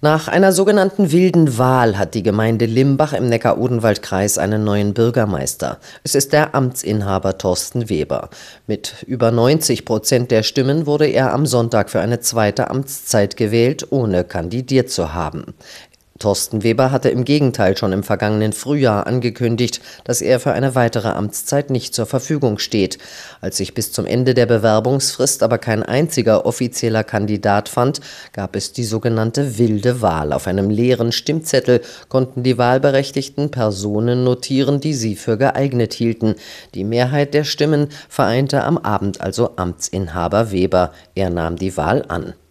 Nach einer sogenannten wilden Wahl hat die Gemeinde Limbach im Neckar-Odenwald-Kreis einen neuen Bürgermeister. Es ist der Amtsinhaber Thorsten Weber. Mit über 90% der Stimmen wurde er am Sonntag für eine zweite Amtszeit gewählt, ohne kandidiert zu haben. Thorsten Weber hatte im Gegenteil schon im vergangenen Frühjahr angekündigt, dass er für eine weitere Amtszeit nicht zur Verfügung steht. Als sich bis zum Ende der Bewerbungsfrist aber kein einziger offizieller Kandidat fand, gab es die sogenannte wilde Wahl. Auf einem leeren Stimmzettel konnten die wahlberechtigten Personen notieren, die sie für geeignet hielten. Die Mehrheit der Stimmen vereinte am Abend also Amtsinhaber Weber. Er nahm die Wahl an.